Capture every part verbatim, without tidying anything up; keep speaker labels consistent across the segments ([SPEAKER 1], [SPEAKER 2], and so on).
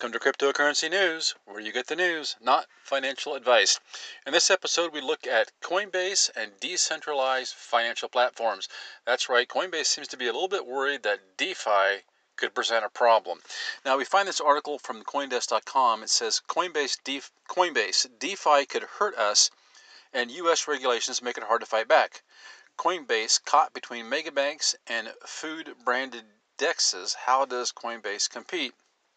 [SPEAKER 1] Welcome to Cryptocurrency News, where you get the news, not financial advice. In this episode, we look at Coinbase and decentralized financial platforms. That's right, Coinbase seems to be a little bit worried that DeFi could present a problem. Now, we find this article from Coindesk dot com. It says Coinbase, Def- Coinbase DeFi could hurt us, and U S regulations make it hard to fight back. Coinbase caught between megabanks and food-branded dexes. How does Coinbase compete?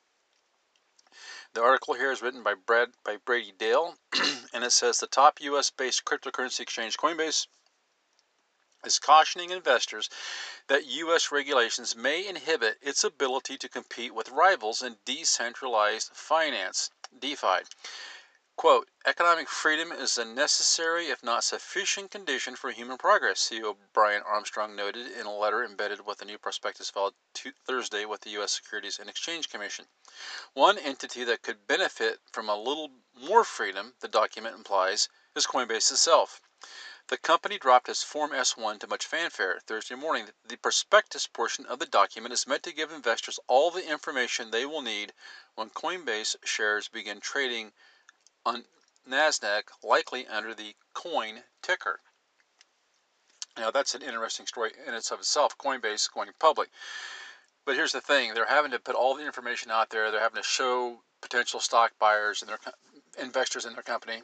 [SPEAKER 1] The article here is written by Brad by Brady Dale, and it says the top U S-based cryptocurrency exchange Coinbase is cautioning investors that U S regulations may inhibit its ability to compete with rivals in decentralized finance, DeFi. Quote, economic freedom is a necessary, if not sufficient, condition for human progress, C E O Brian Armstrong noted in a letter embedded with a new prospectus filed Thursday with the U S Securities and Exchange Commission. One entity that could benefit from a little more freedom, the document implies, is Coinbase itself. The company dropped its Form S one to much fanfare Thursday morning. The prospectus portion of the document is meant to give investors all the information they will need when Coinbase shares begin trading on NASDAQ, likely under the COIN ticker. Now, that's an interesting story in and of itself, Coinbase going public. But here's the thing, they're having to put all the information out there. They're having to show potential stock buyers and their investors in their company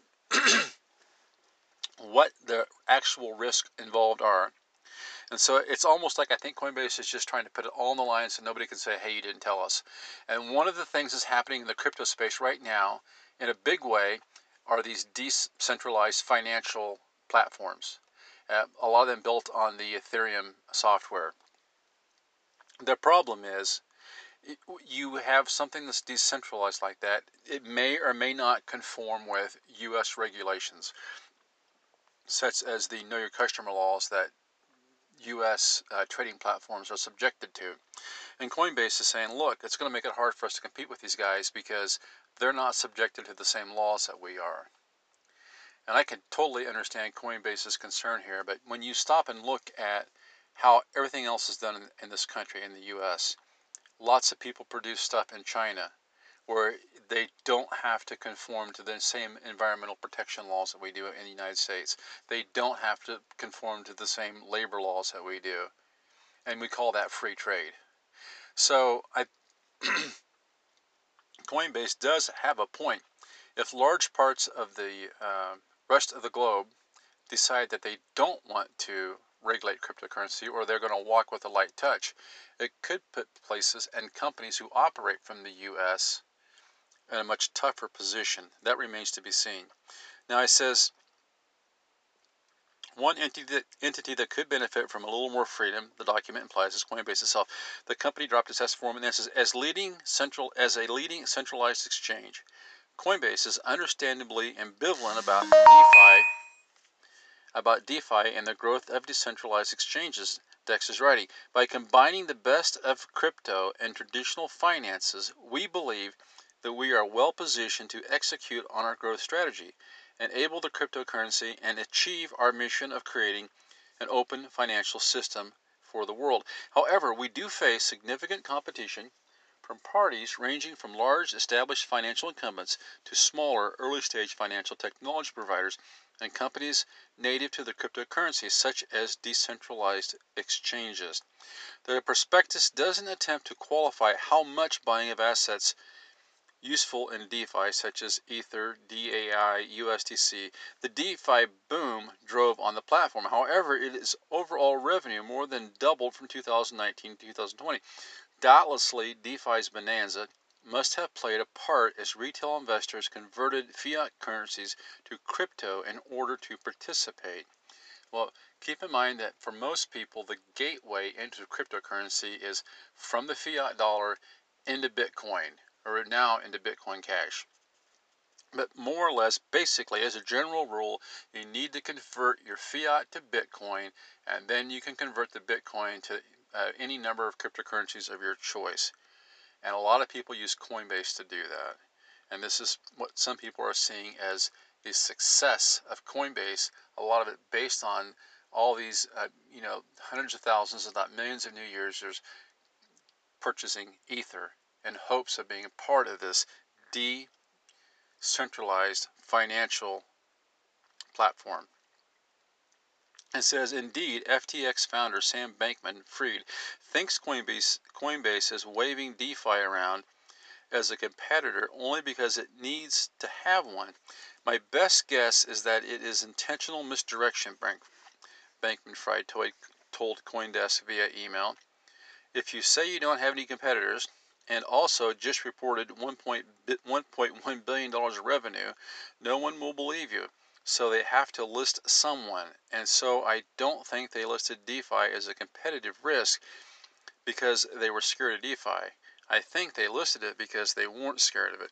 [SPEAKER 1] what the actual risks involved are. And so it's almost like I think Coinbase is just trying to put it all on the line so nobody can say, hey, you didn't tell us. And one of the things that's happening in the crypto space right now, in a big way, are these decentralized financial platforms. Uh, a lot of them built on the Ethereum software. The problem is, you have something that's decentralized like that. It may or may not conform with U S regulations, such as the Know Your Customer laws that U S uh, trading platforms are subjected to. And Coinbase is saying, look, it's going to make it hard for us to compete with these guys because they're not subjected to the same laws that we are. And I can totally understand Coinbase's concern here, but when you stop and look at how everything else is done in, in this country, in the U S, lots of people produce stuff in China where they don't have to conform to the same environmental protection laws that we do in the United States. They don't have to conform to the same labor laws that we do. And we call that free trade. So I, Coinbase does have a point. If large parts of the uh, rest of the globe decide that they don't want to regulate cryptocurrency, or they're going to walk with a light touch, it could put places and companies who operate from the U S in a much tougher position. That remains to be seen. Now it says one entity that, entity that could benefit from a little more freedom, the document implies, is Coinbase itself. The company dropped its S form and then says, as leading central as a leading centralized exchange, Coinbase is understandably ambivalent about DeFi about DeFi and the growth of decentralized exchanges, Dex is writing. By combining the best of crypto and traditional finances, we believe that we are well positioned to execute on our growth strategy, enable the cryptocurrency, and achieve our mission of creating an open financial system for the world. However, we do face significant competition from parties ranging from large established financial incumbents to smaller early-stage financial technology providers and companies native to the cryptocurrency, such as decentralized exchanges. The prospectus doesn't attempt to qualify how much buying of assets useful in DeFi, such as Ether, D A I, U S D C. The DeFi boom drove on the platform. However, its overall revenue more than doubled from two thousand nineteen to two thousand twenty. Doubtlessly, DeFi's bonanza must have played a part as retail investors converted fiat currencies to crypto in order to participate. Well, keep in mind that for most people, the gateway into cryptocurrency is from the fiat dollar into Bitcoin, or now into Bitcoin Cash. But more or less, basically, as a general rule, you need to convert your fiat to Bitcoin, and then you can convert the Bitcoin to uh, any number of cryptocurrencies of your choice. And a lot of people use Coinbase to do that. And this is what some people are seeing as the success of Coinbase, a lot of it based on all these, uh, you know, hundreds of thousands, if not millions of new users purchasing Ether in hopes of being a part of this decentralized financial platform. It says, indeed, F T X founder Sam Bankman-Fried thinks Coinbase, Coinbase is waving DeFi around as a competitor only because it needs to have one. My best guess is that it is intentional misdirection, Bank, Bankman-Fried told CoinDesk via email. If you say you don't have any competitors and also just reported one point one billion dollars of revenue, no one will believe you. So they have to list someone. And so I don't think they listed DeFi as a competitive risk because they were scared of DeFi. I think they listed it because they weren't scared of it.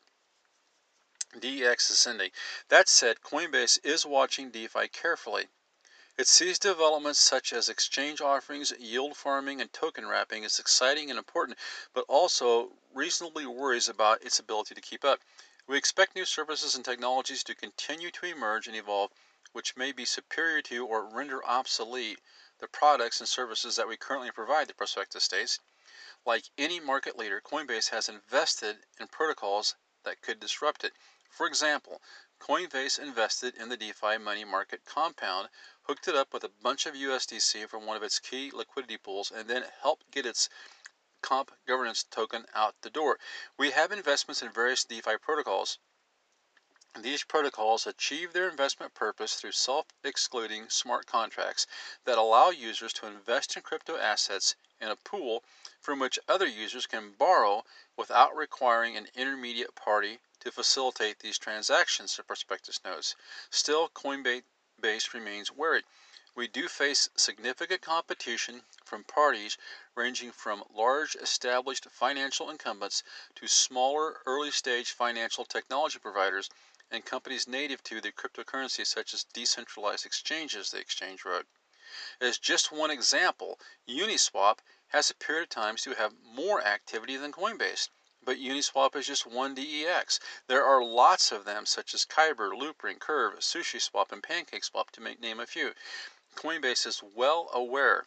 [SPEAKER 1] D X is sending. That said, Coinbase is watching DeFi carefully. It sees developments such as exchange offerings, yield farming, and token wrapping as exciting and important, but also reasonably worries about its ability to keep up. We expect new services and technologies to continue to emerge and evolve, which may be superior to or render obsolete the products and services that we currently provide, the prospectus states. Like any market leader, Coinbase has invested in protocols that could disrupt it. For example, Coinbase invested in the DeFi money market Compound, hooked it up with a bunch of U S D C from one of its key liquidity pools, and then helped get its Comp governance token out the door. We have investments in various DeFi protocols. These protocols achieve their investment purpose through self-excluding smart contracts that allow users to invest in crypto assets in a pool from which other users can borrow without requiring an intermediate party to facilitate these transactions, the prospectus notes. Still, Coinbase remains wary. We do face significant competition from parties ranging from large established financial incumbents to smaller early-stage financial technology providers and companies native to the cryptocurrency such as decentralized exchanges, the exchange wrote. As just one example, Uniswap has appeared at times to have more activity than Coinbase. But Uniswap is just one D E X. There are lots of them such as Kyber, Loopring, Curve, SushiSwap, and PancakeSwap to make, name a few. Coinbase is well aware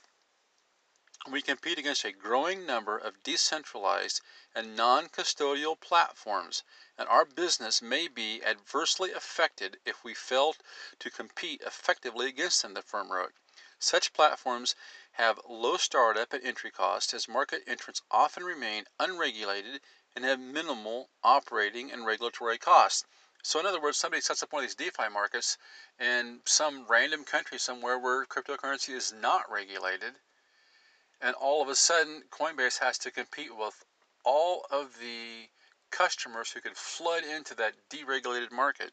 [SPEAKER 1] we compete against a growing number of decentralized and non-custodial platforms, and our business may be adversely affected if we fail to compete effectively against them, the firm wrote. Such platforms have low startup and entry costs as market entrants often remain unregulated and have minimal operating and regulatory costs. So in other words, somebody sets up one of these DeFi markets in some random country somewhere where cryptocurrency is not regulated, and all of a sudden Coinbase has to compete with all of the customers who could flood into that deregulated market.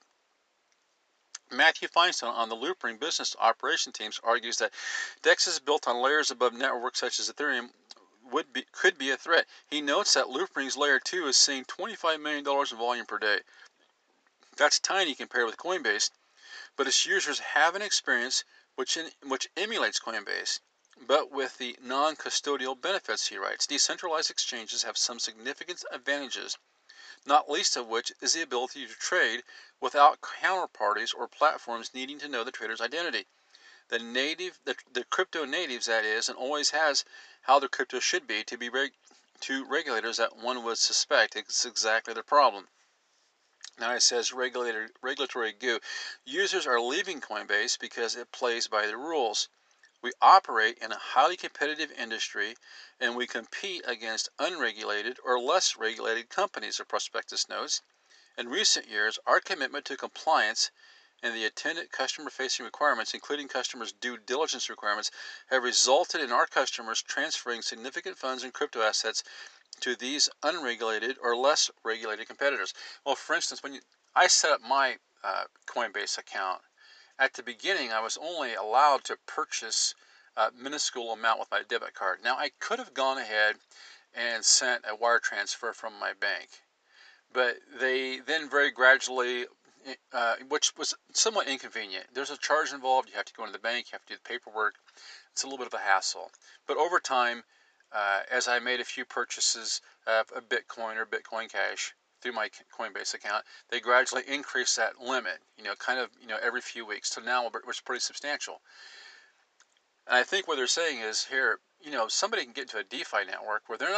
[SPEAKER 1] Matthew Feinstein on the Loopring business operation teams argues that DEXs built on layers above networks such as Ethereum would be could be a threat. He notes that Loopring's layer two is seeing twenty-five million dollars in volume per day. That's tiny compared with Coinbase, but its users have an experience which in, which emulates Coinbase, but with the non-custodial benefits, he writes. Decentralized exchanges have some significant advantages, not least of which is the ability to trade without counterparties or platforms needing to know the trader's identity. The native, the, the crypto natives, that is, and always has how their crypto should be to be reg, to regulators that one would suspect. It's exactly the problem. Now it says regulator, regulatory goo. Users are leaving Coinbase because it plays by the rules. We operate in a highly competitive industry, and we compete against unregulated or less regulated companies, the prospectus notes. In recent years, our commitment to compliance and the attendant customer-facing requirements, including customers' due diligence requirements, have resulted in our customers transferring significant funds and crypto assets to these unregulated or less regulated competitors. Well, for instance, when you, I set up my uh, Coinbase account, at the beginning I was only allowed to purchase a minuscule amount with my debit card. Now, I could have gone ahead and sent a wire transfer from my bank, but they then very gradually, uh, which was somewhat inconvenient. There's a charge involved. You have to go into the bank. You have to do the paperwork. It's a little bit of a hassle. But over time, uh, as I made a few purchases of a Bitcoin or Bitcoin Cash through my Coinbase account, they gradually increased that limit, you know, kind of, you know, every few weeks. So now it's pretty substantial. And I think what they're saying is here, you know, somebody can get into a DeFi network where they're not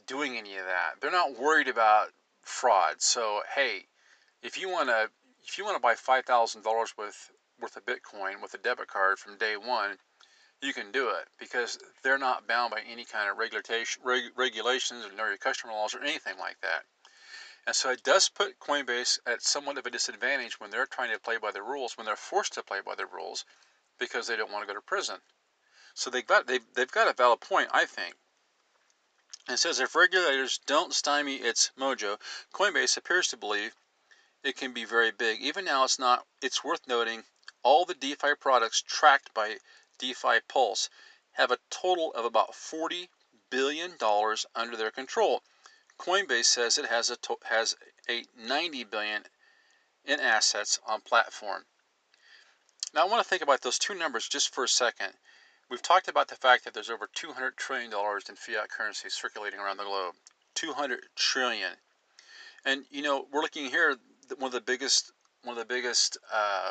[SPEAKER 1] doing any of that. They're not worried about fraud. So hey, if you want to if you want to buy five thousand dollars worth worth of Bitcoin with a debit card from day one, you can do it because they're not bound by any kind of regulation, reg, regulations or know your customer laws or anything like that. And so it does put Coinbase at somewhat of a disadvantage when they're trying to play by the rules, when they're forced to play by the rules because they don't want to go to prison. So they've got, they've, they've got a valid point, I think. And it says if regulators don't stymie its mojo, Coinbase appears to believe it can be very big. Even now, it's not. It's worth noting all the DeFi products tracked by DeFi Pulse have a total of about forty billion dollars under their control. Coinbase says it has a to- has a ninety billion dollars in assets on platform. Now, I want to think about those two numbers just for a second. We've talked about the fact that there's over two hundred trillion dollars in fiat currency circulating around the globe. two hundred trillion dollars. And you know, we're looking here, one of the biggest one of the biggest uh,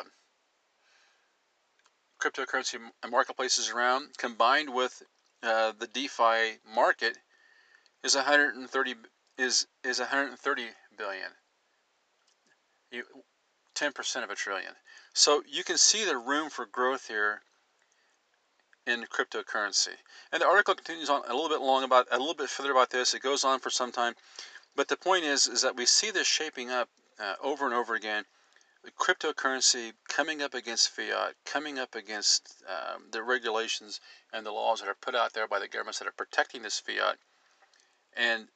[SPEAKER 1] cryptocurrency marketplaces around, combined with uh, the DeFi market, is one hundred thirty is is one hundred thirty billion. You, ten percent of a trillion. So you can see the room for growth here in cryptocurrency. And the article continues on a little bit long about a little bit further about this. It goes on for some time, but the point is is that we see this shaping up uh, over and over again. Cryptocurrency coming up against fiat, coming up against um, the regulations and the laws that are put out there by the governments that are protecting this fiat. And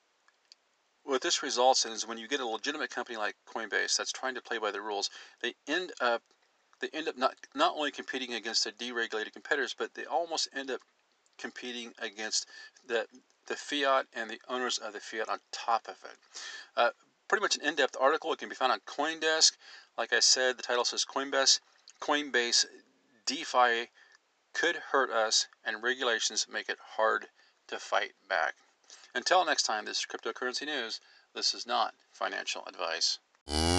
[SPEAKER 1] what this results in is when you get a legitimate company like Coinbase that's trying to play by the rules, they end up they end up not not only competing against the deregulated competitors, but they almost end up competing against the the fiat and the owners of the fiat on top of it. Uh, pretty much an in-depth article. It can be found on CoinDesk. Like I said, the title says Coinbase, Coinbase DeFi could hurt us and regulations make it hard to fight back. Until next time, this is Cryptocurrency News. This is not financial advice.